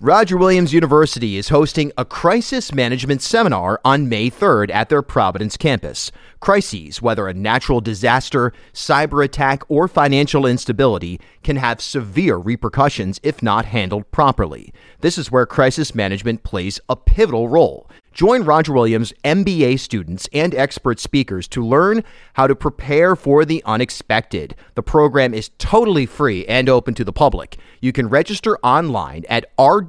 Roger Williams University is hosting a crisis management seminar on May 3rd at their Providence campus. Crises, whether a natural disaster, cyber attack, or financial instability, can have severe repercussions if not handled properly. This is where crisis management plays a pivotal role. Join Roger Williams MBA students and expert speakers to learn how to prepare for the unexpected. The program is totally free and open to the public. You can register online at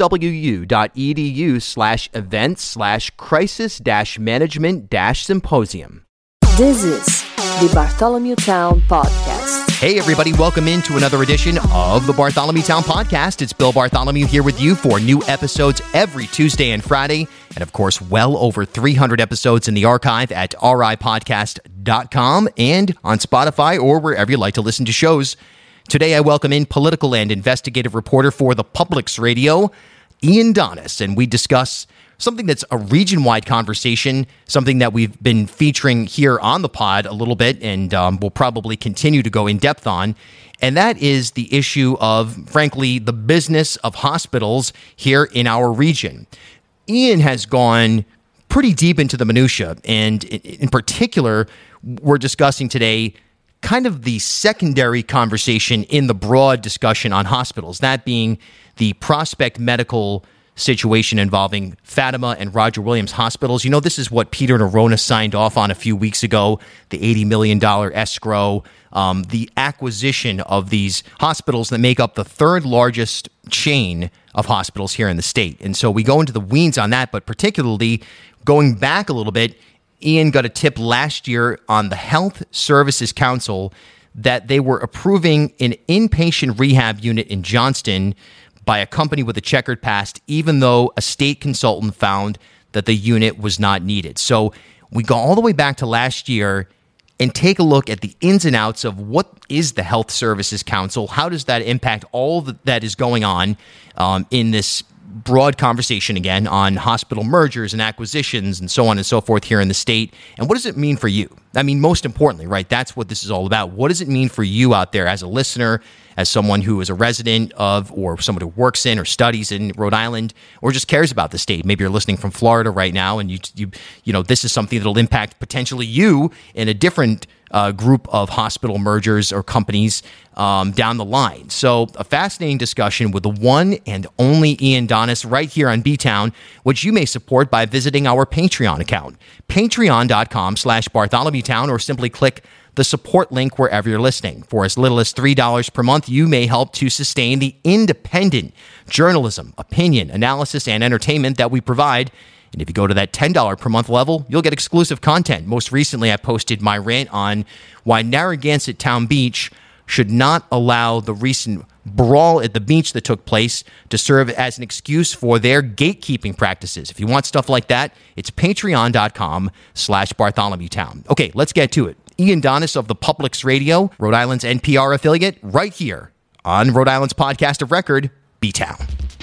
rwu.edu/events/crisis-management-symposium. This is the Bartholomew Town Podcast. Hey everybody, welcome into another edition of the Bartholomew Town Podcast. It's Bill Bartholomew here with you for new episodes every Tuesday and Friday. And of course, well over 300 episodes in the archive at ripodcast.com and on Spotify or wherever you like to listen to shows. Today I welcome in political and investigative reporter for the Publix Radio, Ian Donis, and we discuss something that's a region-wide conversation, something that we've been featuring here on the pod a little bit and we'll probably continue to go in depth on, and that is the issue of, frankly, the business of hospitals here in our region. Ian has gone pretty deep into the minutia, and in particular, we're discussing today kind of the secondary conversation in the broad discussion on hospitals, that being the Prospect Medical situation involving Fatima and Roger Williams hospitals. You know, this is what Peter Neronha signed off on a few weeks ago, the $80 million escrow, the acquisition of these hospitals that make up the third largest chain of hospitals here in the state. And so we go into the weeds on that, but particularly going back a little bit, Ian got a tip last year on the Health Services Council that they were approving an inpatient rehab unit in Johnston by a company with a checkered past, even though a state consultant found that the unit was not needed. So we go all the way back to last year and take a look at the ins and outs of what is the Health Services Council, how does that impact all that is going on in this broad conversation again on hospital mergers and acquisitions and so on and so forth here in the state. And what does it mean for you? I mean, most importantly, right? That's what this is all about. What does it mean for you out there as a listener, as someone who is a resident of, or someone who works in or studies in Rhode Island, or just cares about the state? Maybe you're listening from Florida right now, and you know, this is something that'll impact potentially you in a different group of hospital mergers or companies down the line. So a fascinating discussion with the one and only Ian Donis right here on B-Town, which you may support by visiting our Patreon account, patreon.com/BartholomewTown, or simply click the support link wherever you're listening. For as little as $3 per month, you may help to sustain the independent journalism, opinion, analysis, and entertainment that we provide. And if you go to that $10 per month level, you'll get exclusive content. Most recently, I posted my rant on why Narragansett Town Beach should not allow the recent brawl at the beach that took place to serve as an excuse for their gatekeeping practices. If you want stuff like that, it's patreon.com/BartholomewTown. Okay, let's get to it. Ian Donis of the Publix Radio, Rhode Island's NPR affiliate, right here on Rhode Island's podcast of record, B-Town.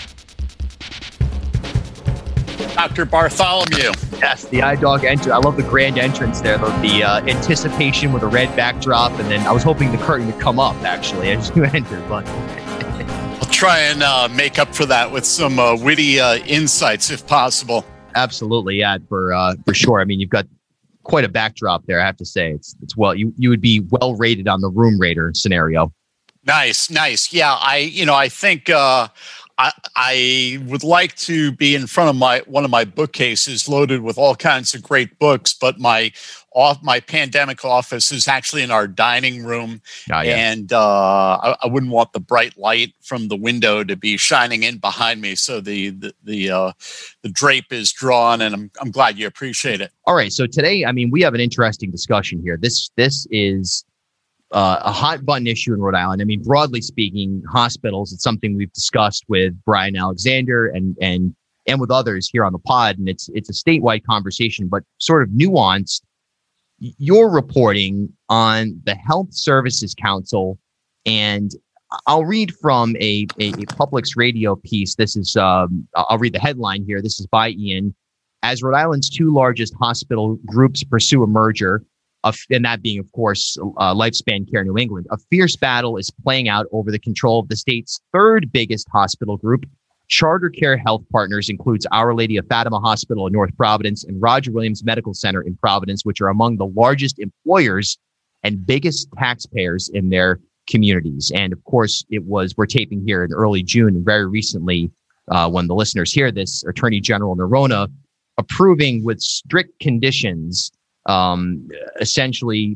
Dr. Bartholomew. Yes, the iDog entry. I love the grand entrance there, the anticipation with a red backdrop, and then I was hoping the curtain would come up, actually, as you entered, but I'll try and make up for that with some witty insights, if possible. Absolutely, yeah, for sure. I mean, you've got quite a backdrop there, I have to say. It's well, you would be well rated on the Room Rater scenario. Nice. Yeah, I think I would like to be in front of one of my bookcases loaded with all kinds of great books, but my pandemic office is actually in our dining room, and I wouldn't want the bright light from the window to be shining in behind me. So the drape is drawn, and I'm glad you appreciate it. All right, so today, I mean, we have an interesting discussion here. This is a hot button issue in Rhode Island. I mean, broadly speaking, hospitals, it's something we've discussed with Brian Alexander and with others here on the pod. And it's a statewide conversation, but sort of nuanced. You're reporting on the Health Services Council, and I'll read from a Publix Radio piece. This is, I'll read the headline here. This is by Ian. As Rhode Island's two largest hospital groups pursue a merger, and that being, of course, Lifespan Care New England, a fierce battle is playing out over the control of the state's third biggest hospital group, Charter Care Health Partners includes Our Lady of Fatima Hospital in North Providence and Roger Williams Medical Center in Providence, which are among the largest employers and biggest taxpayers in their communities. And of course, we're taping here in early June, and very recently, when the listeners hear this, Attorney General Noronha approving with strict conditions, essentially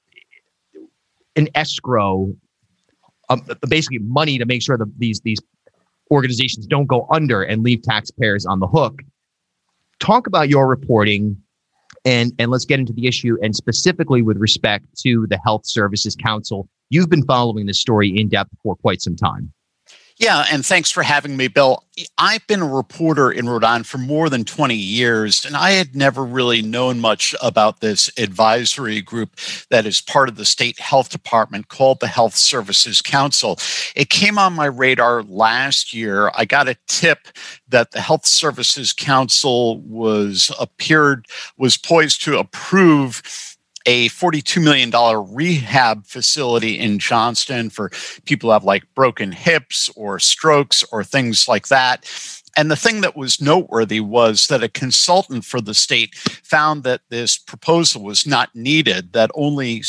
an escrow, basically money to make sure that these organizations don't go under and leave taxpayers on the hook. Talk about your reporting, and let's get into the issue, and specifically with respect to the Health Services Council. You've been following this story in depth for quite some time. Yeah, and thanks for having me, Bill. I've been a reporter in Rhode Island for more than 20 years, and I had never really known much about this advisory group that is part of the state health department called the Health Services Council. It came on my radar last year. I got a tip that the Health Services Council was poised to approve a $42 million rehab facility in Johnston for people who have like broken hips or strokes or things like that. And the thing that was noteworthy was that a consultant for the state found that this proposal was not needed, that only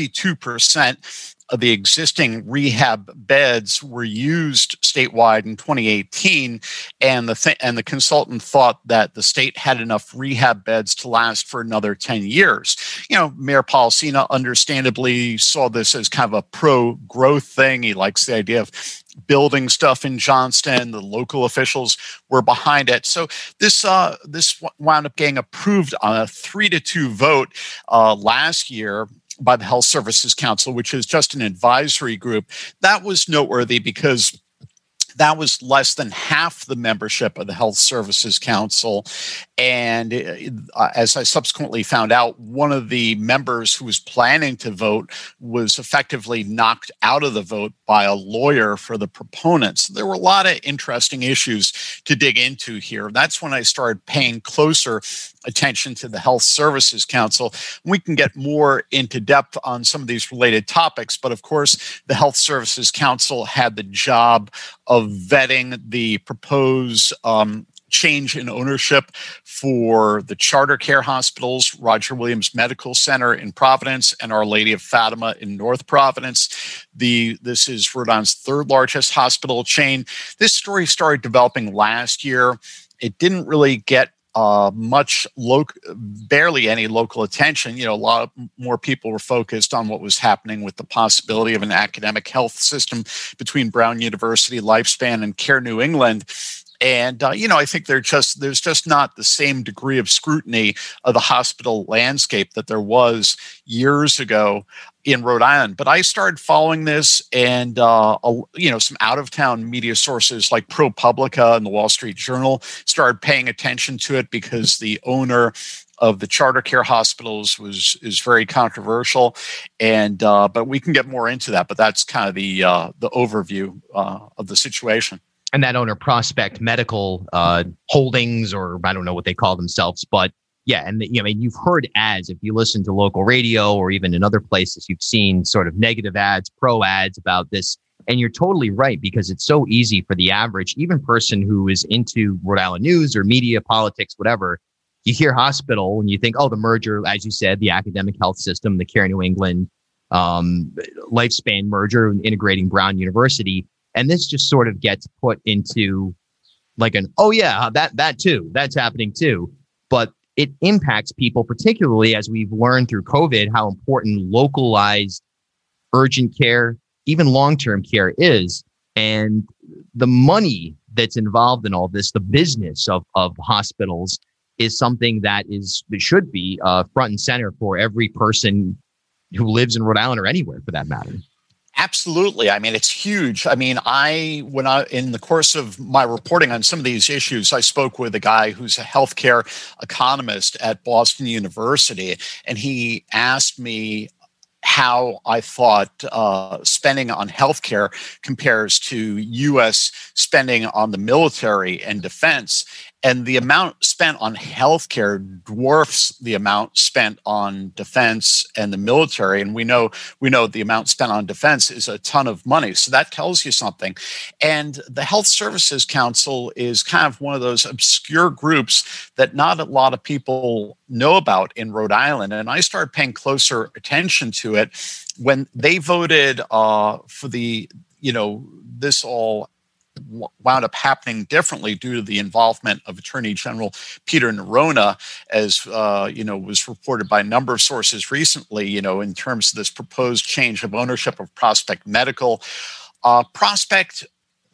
62% of the existing rehab beds were used statewide in 2018, and the consultant thought that the state had enough rehab beds to last for another 10 years. You know, Mayor Policina understandably saw this as kind of a pro-growth thing. He likes the idea of building stuff in Johnston. The local officials were behind it. So this wound up getting approved on a 3-2 vote last year by the Health Services Council, which is just an advisory group. That was noteworthy because that was less than half the membership of the Health Services Council. And as I subsequently found out, one of the members who was planning to vote was effectively knocked out of the vote by a lawyer for the proponents. There were a lot of interesting issues to dig into here. That's when I started paying closer attention to the Health Services Council. We can get more into depth on some of these related topics, but of course, the Health Services Council had the job of vetting the proposed change in ownership for the Charter Care hospitals, Roger Williams Medical Center in Providence and Our Lady of Fatima in North Providence. This is Rhode Island's third largest hospital chain. This story started developing last year. It didn't really get barely any local attention. You know, a lot more people were focused on what was happening with the possibility of an academic health system between Brown University, Lifespan, and Care New England. And, I think there's just not the same degree of scrutiny of the hospital landscape that there was years ago in Rhode Island. But I started following this, and, some out-of-town media sources like ProPublica and the Wall Street Journal started paying attention to it because the owner of the Charter Care hospitals is very controversial. And but we can get more into that. But that's kind of the overview of the situation. And that owner, Prospect Medical Holdings, or I don't know what they call themselves, but yeah, and you've heard ads if you listen to local radio or even in other places, you've seen sort of negative ads, pro ads about this, and you're totally right because it's so easy for the average, even person who is into Rhode Island news or media, politics, whatever. You hear hospital and you think, oh, the merger, as you said, the academic health system, the Care New England, Lifespan merger, integrating Brown University. And this just sort of gets put into like that too, that's happening too. But it impacts people, particularly as we've learned through COVID, how important localized urgent care, even long-term care is. And the money that's involved in all this, the business of hospitals, is something that should be front and center for every person who lives in Rhode Island or anywhere for that matter. Absolutely. I mean, it's huge. I mean, in the course of my reporting on some of these issues, I spoke with a guy who's a healthcare economist at Boston University, and he asked me how I thought spending on healthcare compares to U.S. spending on the military and defense. And the amount spent on healthcare dwarfs the amount spent on defense and the military. And we know the amount spent on defense is a ton of money. So that tells you something. And the Health Services Council is kind of one of those obscure groups that not a lot of people know about in Rhode Island. And I started paying closer attention to it when they voted for the, this all wound up happening differently due to the involvement of Attorney General Peter Neronha, as was reported by a number of sources recently, in terms of this proposed change of ownership of Prospect Medical. Prospect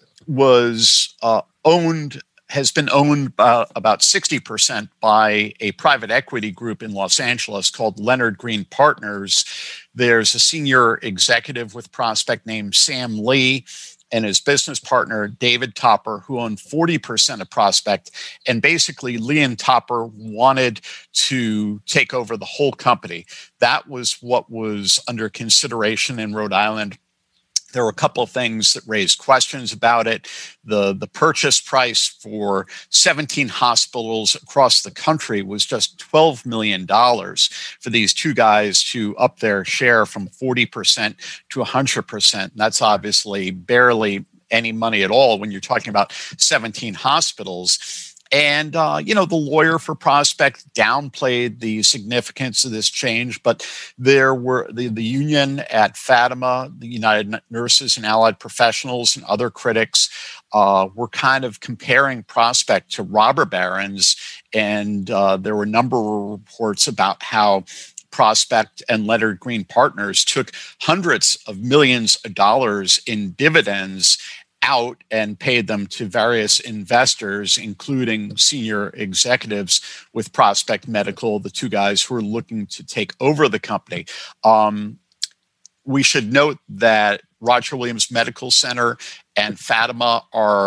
has been owned about 60% by a private equity group in Los Angeles called Leonard Green Partners. There's a senior executive with Prospect named Sam Lee and his business partner, David Topper, who owned 40% of Prospect. And basically, Lee and Topper wanted to take over the whole company. That was what was under consideration in Rhode Island. There were a couple of things that raised questions about it. The purchase price for 17 hospitals across the country was just $12 million for these two guys to up their share from 40% to 100%. And that's obviously barely any money at all when you're talking about 17 hospitals. And, the lawyer for Prospect downplayed the significance of this change, but there were the union at Fatima, the United Nurses and Allied Professionals, and other critics were kind of comparing Prospect to robber barons. And there were a number of reports about how Prospect and Leonard Green Partners took hundreds of millions of dollars in dividends out and paid them to various investors, including senior executives with Prospect Medical, the two guys who are looking to take over the company. We should note that Roger Williams Medical Center and Fatima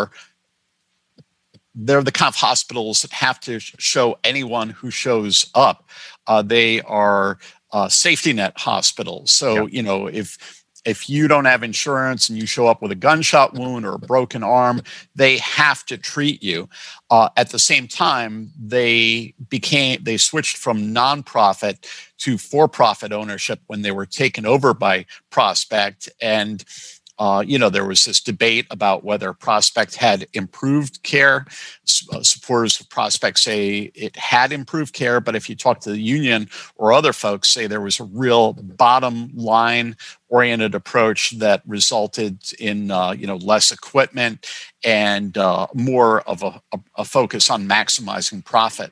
they're the kind of hospitals that have to show anyone who shows up. They are safety net hospitals. So, if you don't have insurance and you show up with a gunshot wound or a broken arm, they have to treat you. At the same time, they switched from nonprofit to for-profit ownership when they were taken over by Prospect. And there was this debate about whether Prospect had improved care. Supporters of Prospect say it had improved care, but if you talk to the union or other folks, say there was a real bottom line oriented approach that resulted in less equipment and more of a focus on maximizing profit.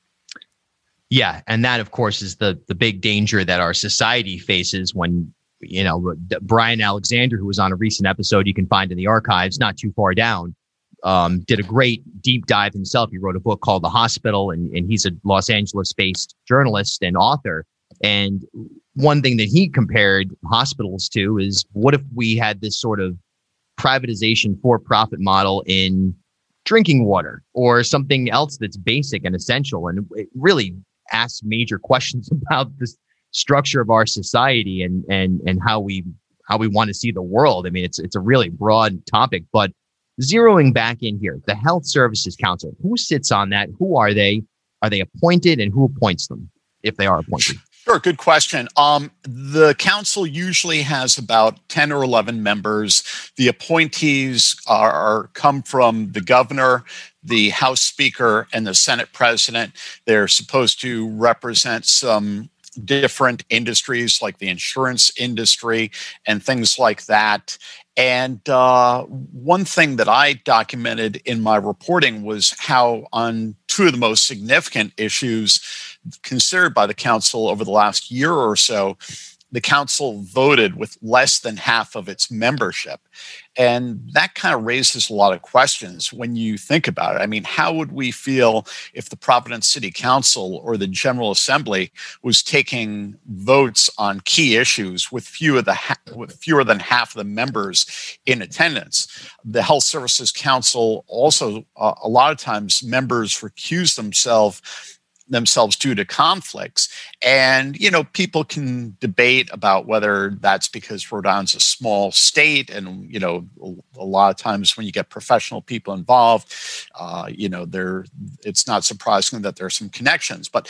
Yeah, and that of course is the big danger that our society faces when Brian Alexander, who was on a recent episode you can find in the archives not too far down, did a great deep dive himself. He wrote a book called The Hospital, and he's a Los Angeles-based journalist and author. And one thing that he compared hospitals to is, what if we had this sort of privatization for-profit model in drinking water or something else that's basic and essential? And it really asks major questions about this structure of our society and how we want to see the world. I mean, it's a really broad topic, but zeroing back in here, the Health Services Council, who sits on that? Who are they? Are they appointed, and who appoints them if they are appointed? Sure, good question. The council usually has about 10 or 11 members. The appointees come from the governor, the House Speaker, and the Senate President. They're supposed to represent some different industries like the insurance industry and things like that. And one thing that I documented in my reporting was how on two of the most significant issues considered by the council over the last year or so, the council voted with less than half of its membership. And that kind of raises a lot of questions when you think about it. I mean, how would we feel if the Providence City Council or the General Assembly was taking votes on key issues with fewer than half of the members in attendance? The Health Services Council also, a lot of times, members recuse themselves themselves due to conflicts. And, people can debate about whether that's because Rhode Island's a small state. And, a lot of times when you get professional people involved, it's not surprising that there are some connections. But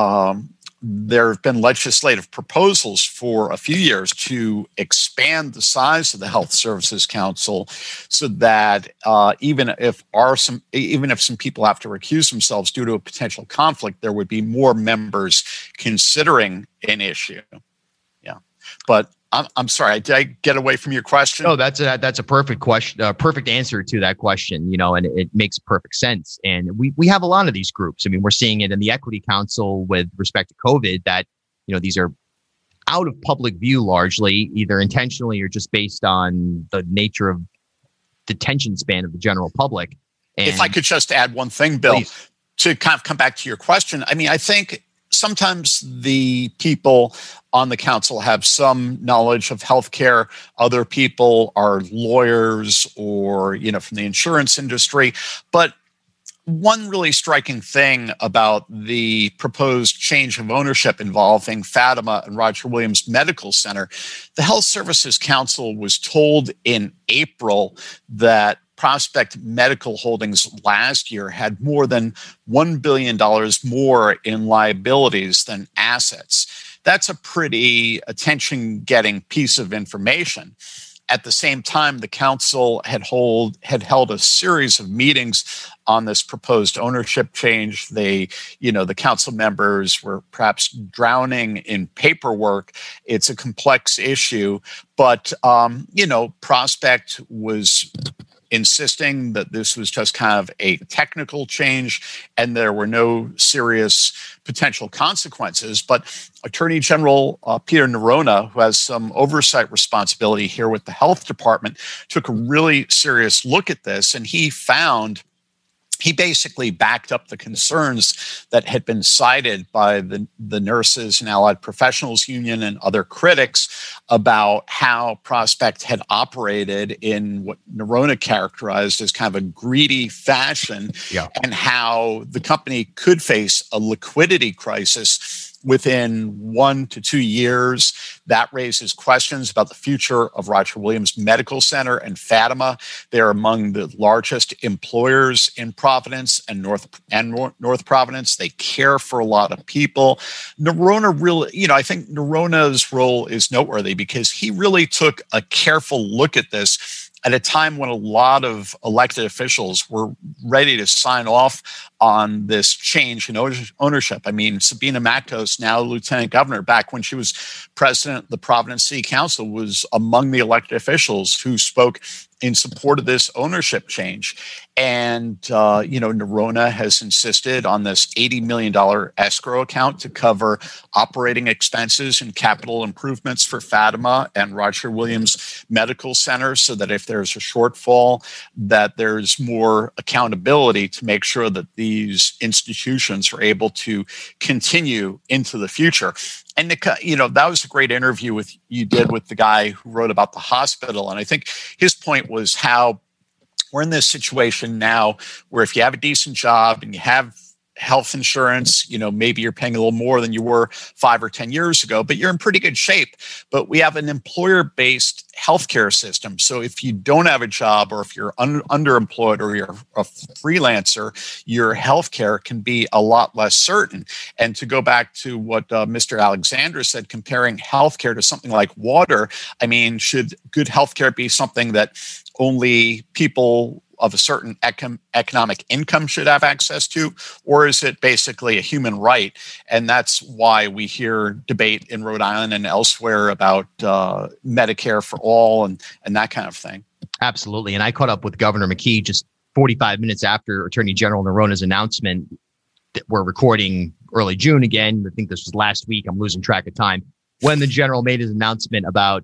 there have been legislative proposals for a few years to expand the size of the Health Services Council so that even if some people have to recuse themselves due to a potential conflict, there would be more members considering an issue. Yeah, but I'm sorry, did I get away from your question? No, that's a perfect question, perfect answer to that question. And it makes perfect sense. And we have a lot of these groups. I mean, we're seeing it in the Equity Council with respect to COVID that these are out of public view largely, either intentionally or just based on the nature of the attention span of the general public. And if I could just add one thing, Bill, please, to kind of come back to your question. I mean, I think sometimes the people on the council have some knowledge of healthcare. Other people are lawyers or, from the insurance industry. But one really striking thing about the proposed change of ownership involving Fatima and Roger Williams Medical Center, the Health Services Council was told in April that Prospect Medical Holdings last year had more than $1 billion more in liabilities than assets. That's a pretty attention-getting piece of information. At the same time, the council had held a series of meetings on this proposed ownership change. The council members were perhaps drowning in paperwork. It's a complex issue, but Prospect was insisting that this was just kind of a technical change and there were no serious potential consequences. But Attorney General Peter Neronha, who has some oversight responsibility here with the health department, took a really serious look at this, and he basically backed up the concerns that had been cited by the Nurses and Allied Professionals Union and other critics about how Prospect had operated in what Neronha characterized as kind of a greedy fashion, and how the company could face a liquidity crisis within 1 to 2 years. That raises questions about the future of Roger Williams Medical Center and Fatima. They're among the largest employers in Providence and North Providence. They care for a lot of people. Neronha really, I think Neronha's role is noteworthy because he really took a careful look at this at a time when a lot of elected officials were ready to sign off on this change in ownership. I mean, Sabina Matos, now lieutenant governor, back when she was president of the Providence City Council, was among the elected officials who spoke in support of this ownership change. And, Neronha has insisted on this $80 million escrow account to cover operating expenses and capital improvements for Fatima and Roger Williams Medical Center, so that if there's a shortfall, that there's more accountability to make sure that these institutions are able to continue into the future. And, that was a great interview you did with the guy who wrote about the hospital. And I think his point was how we're in this situation now where if you have a decent job and you have health insurance, maybe you're paying a little more than you were 5 or 10 years ago, but you're in pretty good shape. But we have an employer-based healthcare system. So if you don't have a job, or if you're underemployed, or you're a freelancer, your healthcare can be a lot less certain. And to go back to what Mr. Alexander said, comparing healthcare to something like water, I mean, should good healthcare be something that only people of a certain economic income should have access to, or is it basically a human right? And that's why we hear debate in Rhode Island and elsewhere about Medicare for all and that kind of thing. Absolutely. And I caught up with Governor McKee just 45 minutes after Attorney General Neronha's announcement that we're recording early June again. I think this was last week. I'm losing track of time. When the general made his announcement about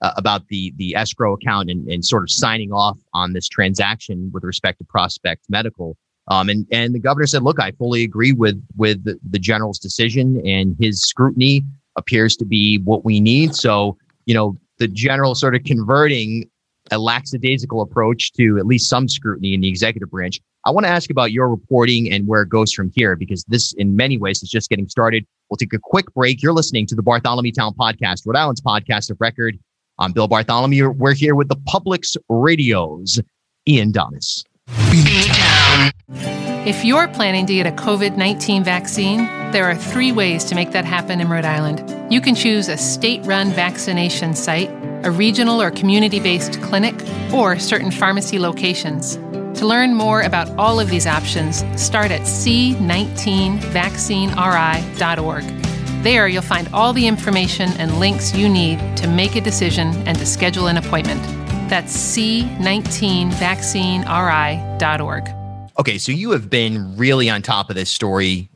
the escrow account and sort of signing off on this transaction with respect to Prospect Medical. And the governor said, look, I fully agree with the general's decision, and his scrutiny appears to be what we need. So, the general sort of converting a lackadaisical approach to at least some scrutiny in the executive branch. I want to ask about your reporting and where it goes from here, because this, in many ways, is just getting started. We'll take a quick break. You're listening to the Bartholomew Town Podcast, Rhode Island's podcast of record. I'm Bill Bartholomew. We're here with the Publix Radio's Ian Donis. If you're planning to get a COVID-19 vaccine, there are 3 ways to make that happen in Rhode Island. You can choose a state-run vaccination site, a regional or community-based clinic, or certain pharmacy locations. To learn more about all of these options, start at c19vaccineri.org. There, you'll find all the information and links you need to make a decision and to schedule an appointment. That's c19vaccineri.org. Okay, so you have been really on top of this story,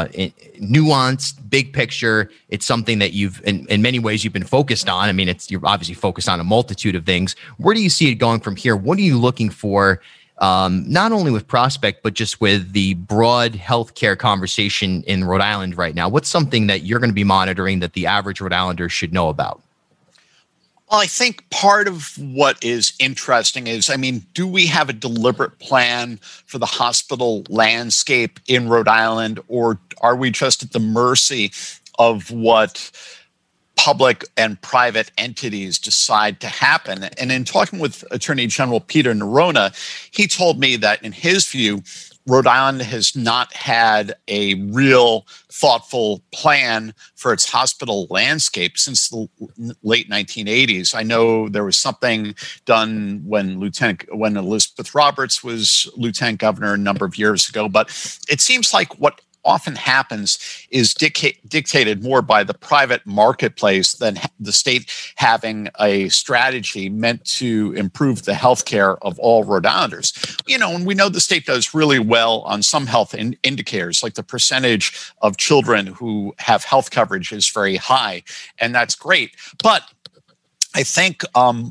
nuanced, big picture. It's something that you've, in many ways, you've been focused on. I mean, you're obviously focused on a multitude of things. Where do you see it going from here? What are you looking for, not only with Prospect, but just with the broad healthcare conversation in Rhode Island right now? What's something that you're going to be monitoring that the average Rhode Islander should know about? Well, I think part of what is interesting is, I mean, do we have a deliberate plan for the hospital landscape in Rhode Island, or are we just at the mercy of what public and private entities decide to happen? And in talking with Attorney General Peter Neronha, he told me that in his view, Rhode Island has not had a real thoughtful plan for its hospital landscape since the late 1980s. I know there was something done when Elizabeth Roberts was lieutenant governor a number of years ago, but it seems like what often happens is dictated more by the private marketplace than the state having a strategy meant to improve the healthcare of all Rhode Islanders. You know, and we know the state does really well on some health indicators, like the percentage of children who have health coverage is very high, and that's great. But I think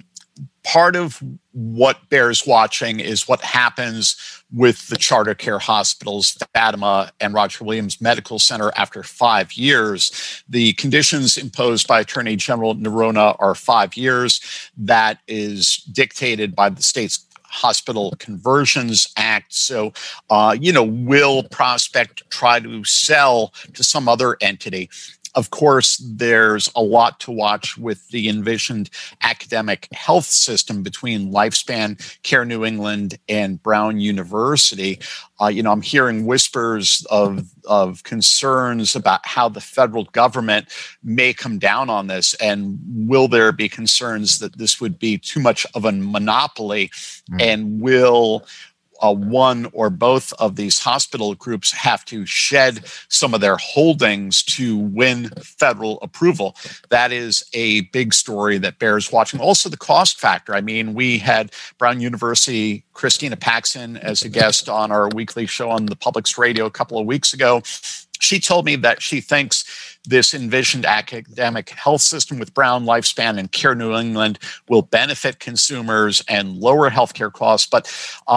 part of what bears watching is what happens with the charter care hospitals, Fatima and Roger Williams Medical Center, after 5 years. The conditions imposed by Attorney General Neronha are 5 years. That is dictated by the state's Hospital Conversions Act. So, will Prospect try to sell to some other entity? Of course, there's a lot to watch with the envisioned academic health system between Lifespan, Care New England, and Brown University. I'm hearing whispers of concerns about how the federal government may come down on this, and will there be concerns that this would be too much of a monopoly, and will one or both of these hospital groups have to shed some of their holdings to win federal approval? That is a big story that bears watching. Also, the cost factor. I mean, we had Brown University Christina Paxson as a guest on our weekly show on the Publix Radio a couple of weeks ago. She told me that she thinks this envisioned academic health system with Brown, Lifespan, and Care New England will benefit consumers and lower healthcare costs. But,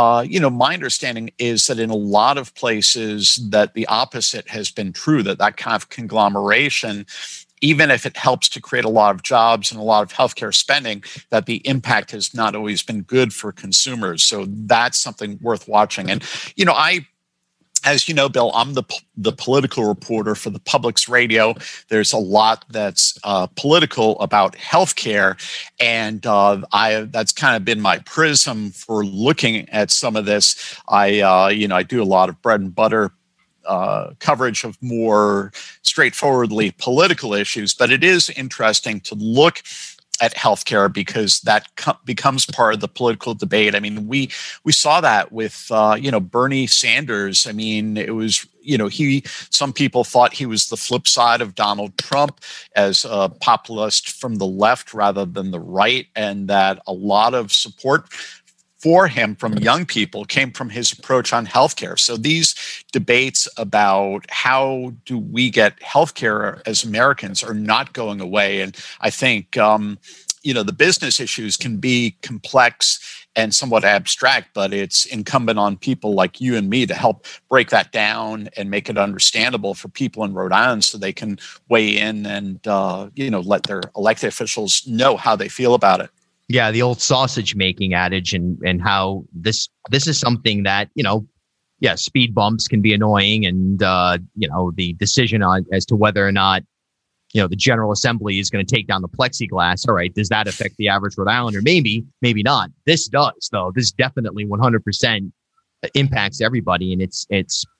my understanding is that in a lot of places that the opposite has been true, that kind of conglomeration, even if it helps to create a lot of jobs and a lot of healthcare spending, that the impact has not always been good for consumers. So that's something worth watching. And, as you know, Bill, I'm the political reporter for the Publix Radio. There's a lot that's political about healthcare, and that's kind of been my prism for looking at some of this. I do a lot of bread and butter coverage of more straightforwardly political issues, but it is interesting to look at healthcare because that becomes part of the political debate. I mean, we saw that with Bernie Sanders. I mean, it was some people thought he was the flip side of Donald Trump as a populist from the left rather than the right, and that a lot of support for him from young people came from his approach on healthcare. So these debates about how do we get healthcare as Americans are not going away. And I think, the business issues can be complex and somewhat abstract, but it's incumbent on people like you and me to help break that down and make it understandable for people in Rhode Island so they can weigh in and, let their elected officials know how they feel about it. Yeah, the old sausage making adage and how this is something that, speed bumps can be annoying, and the decision as to whether or not the General Assembly is going to take down the plexiglass. All right, does that affect the average Rhode Islander? Maybe not. This does, though. This definitely 100% impacts everybody, and it's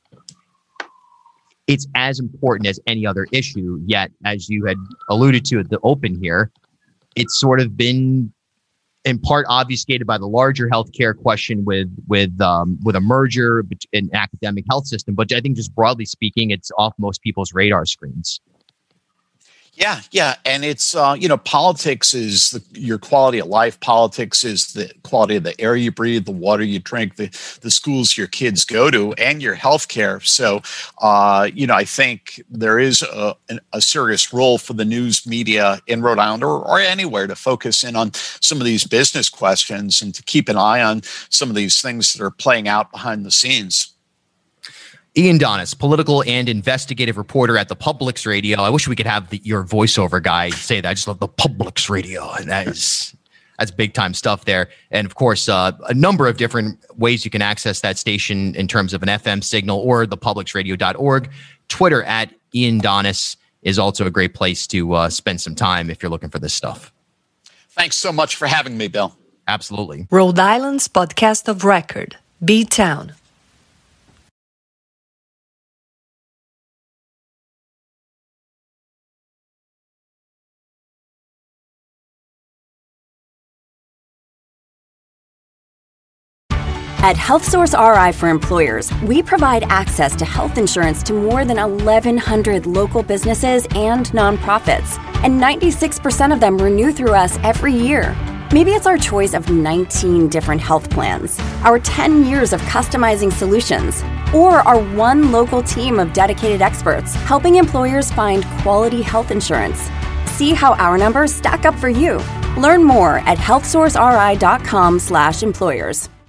as important as any other issue. Yet, as you had alluded to at the open here, it's sort of been in part obfuscated by the larger healthcare question with a merger in academic health system. But I think just broadly speaking, it's off most people's radar screens. Yeah. And it's, politics is your quality of life. Politics is the quality of the air you breathe, the water you drink, the schools your kids go to, and your healthcare. So, I think there is a serious role for the news media in Rhode Island or anywhere to focus in on some of these business questions and to keep an eye on some of these things that are playing out behind the scenes. Ian Donis, political and investigative reporter at the Publix Radio. I wish we could have your voiceover guy say that. I just love the Publix Radio. And that's big time stuff there. And of course, a number of different ways you can access that station in terms of an FM signal or the publixradio.org. Twitter at Ian Donis is also a great place to spend some time if you're looking for this stuff. Thanks so much for having me, Bill. Absolutely. Rhode Island's podcast of record, B-Town. At HealthSource RI for Employers, we provide access to health insurance to more than 1,100 local businesses and nonprofits, and 96% of them renew through us every year. Maybe it's our choice of 19 different health plans, our 10 years of customizing solutions, or our one local team of dedicated experts helping employers find quality health insurance. See how our numbers stack up for you. Learn more at healthsourceri.com/employers.